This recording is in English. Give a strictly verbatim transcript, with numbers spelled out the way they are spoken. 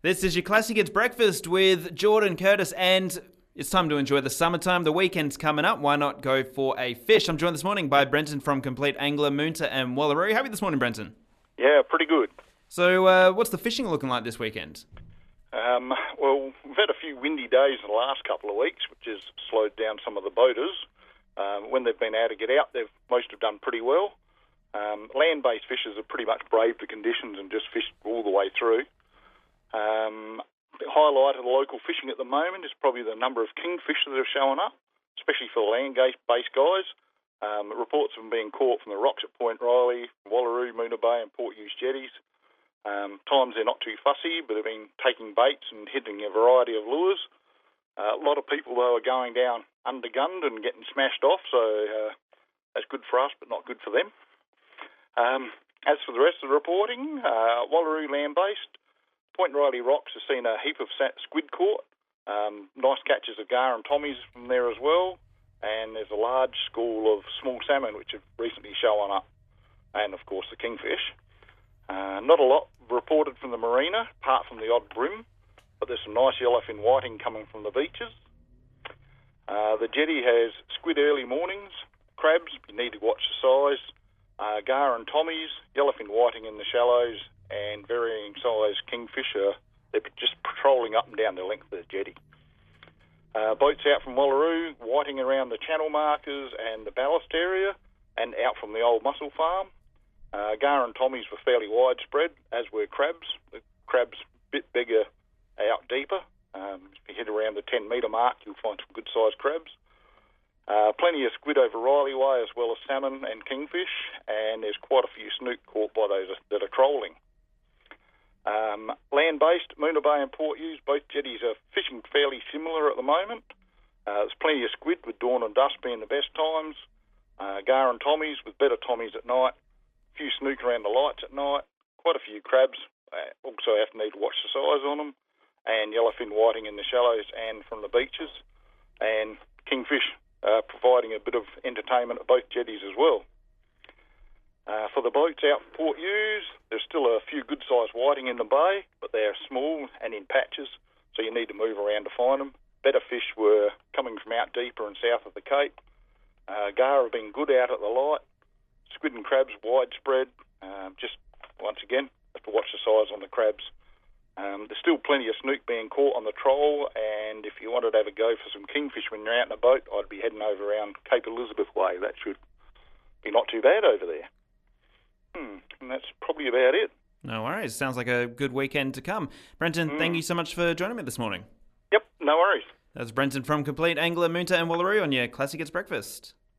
This is your Classic It's Breakfast with Jordan Curtis, and it's time to enjoy the summertime. The weekend's coming up. Why not go for a fish? I'm joined this morning by Brenton from Complete Angler, Moonta and Wallaroo. How are you this morning, Brenton? Yeah, pretty good. So uh, what's the fishing looking like this weekend? Um, well, we've had a few windy days in the last couple of weeks, which has slowed down some of the boaters. Um, when they've been able to get out, they've most have done pretty well. Um, land-based fishers have pretty much braved the conditions and just fished all the way through. Um, the highlight of the local fishing at the moment is probably the number of kingfish that are showing up, especially for the land-based guys. Um, reports of them being caught from the rocks at Point Riley, Wallaroo, Moonta Bay and Port Hughes jetties. Um, times they're not too fussy, but have been taking baits and hitting a variety of lures. Uh, a lot of people, though, are going down undergunned and getting smashed off, so uh, that's good for us, but not good for them. Um, as for the rest of the reporting, uh, Wallaroo land-based, Point Riley Rocks has seen a heap of squid caught. Um, nice catches of gar and tommies from there as well, and there's a large school of small salmon which have recently shown up, and of course the kingfish. Uh, not a lot reported from the marina, apart from the odd brim, but there's some nice yellowfin whiting coming from the beaches. Uh, the jetty has squid early mornings, crabs, you need to watch the size, uh, gar and tommies, yellowfin whiting in the shallows, and varying size kingfisher. They're just patrolling up and down the length of the jetty. Uh, boats out from Wallaroo, whiting around the channel markers and the ballast area, and out from the old mussel farm. Uh, gar and tommies were fairly widespread, as were crabs. The crabs a bit bigger out deeper. Um, if you hit around the ten metre mark, you'll find some good sized crabs. Uh, plenty of squid over Riley Way, as well as salmon and kingfish, and there's quite a few snook caught by those that are trolling. Um, land-based, Moonta Bay and Port Hughes, both jetties are fishing fairly similar at the moment. Uh, there's plenty of squid, with dawn and dusk being the best times. Uh, gar and tommies, with better tommies at night. A few snook around the lights at night. Quite a few crabs. Uh, also have to need to watch the size on them. And yellowfin whiting in the shallows and from the beaches. And kingfish uh, providing a bit of entertainment at both jetties as well. Uh, for the boats out from Port Hughes, there's still a few good-sized whiting in the bay, but they're small and in patches, so you need to move around to find them. Better fish were coming from out deeper and south of the Cape. Uh, gar have been good out at the light. Squid and crabs widespread. Um, just, once again, have to watch the size on the crabs. Um, there's still plenty of snook being caught on the troll, and if you wanted to have a go for some kingfish when you're out in a boat, I'd be heading over around Cape Elizabeth Way. That should be not too bad over there. Hmm, and that's probably about it. No worries. Sounds like a good weekend to come. Brenton, mm. thank you so much for joining me this morning. Yep, no worries. That's Brenton from Complete Angler, Moonta and Wallaroo on your Classic It's Breakfast.